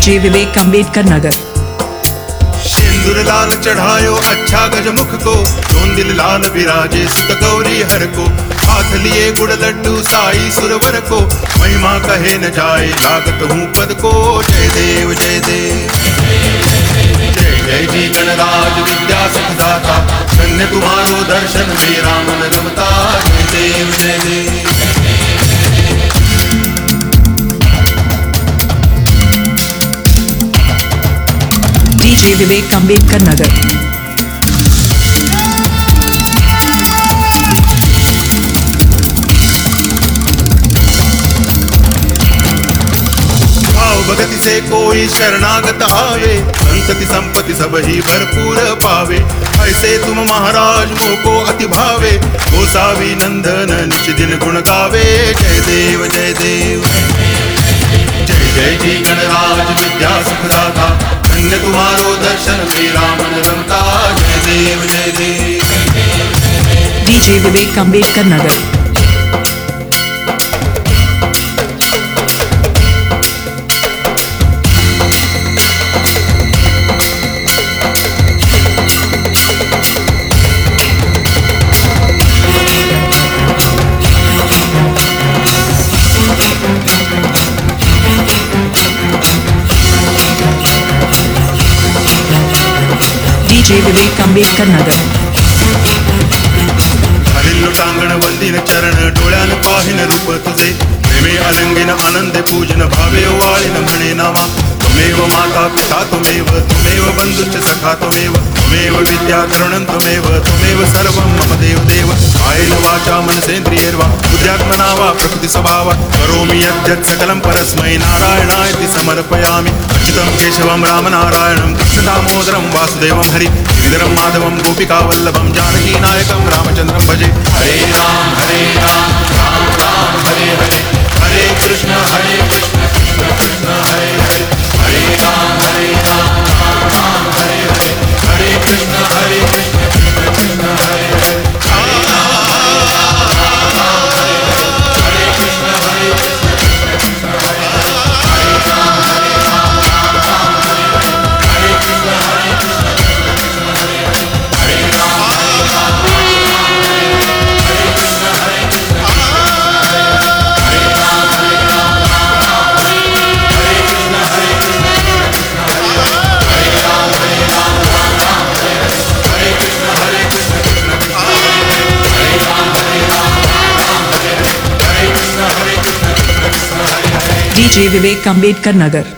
DJ Vivek Ambedkar नगर। सिंदूर लाल चढ़ायो अच्छा गजमुख को, zone दिल लाल विराजे सुत गौरी हर को। हाथ लिए गुड़ लड्डू साई सुरवर को, महिमा कहे न जाए लागत हूँ पद को। जय देव जय देव जय जय जी गणराज विद्या सुखदाता, धन्य तुम्हारो दर्शन मेरा मन रमता। जय देव जय देव। डीजे विवेक अम्बेडकर नगर। भगति से कोई शरणागत आवे, संतति संपत्ति सब ही भरपूर पावे। ऐसे तुम महाराज मोको अति भावे, गोसावी नंदन निच दिन गुण गावे। जय देव जय देव जय जय जी गणराज विद्या सुखदाता, धन्य तुम्हारो दर्शन मेरा मन रमता। जय देव जय देव। डीजे विवेक अम्बेडकर नगर। डीजे विवेक अम्बेडकर नगर। टांगण वंदिन चरण डोळ्यान पाहिन रूप तुझे, प्रेमे अलंगिन आनंदे पूजन भावे वाळीन म्हणे नामा। त्वमेव माता पिता त्वमेव, त्वमेव बंधुश्च सखा त्वमेव, त्वमेव विद्या तरुणं त्वमेव, त्वमेव सर्वं मम देव देव। कायेन वाचा मनसेन्द्रियैर्वा बुद्ध्यात्मना वा प्रकृति स्वभावात् करोमि यद्यत् सकलं परस्मै नारायणायति समर्पयामि। अच्युतं केशवं रामनारायणं कृष्ण दामोदरं वासुदेवं हरि गिरिधरं माधवं गोपिका वल्लभं जानकी नायकं रामचंद्रं भजे। हरे राम राम राम हरे हरे, हरे कृष्ण कृष्ण कृष्ण हरे हरे। हरे राम राम राम हरे हरे, हरे कृष्ण कृष्ण कृष्ण हरे हरे। डीजे विवेक अम्बेडकर नगर।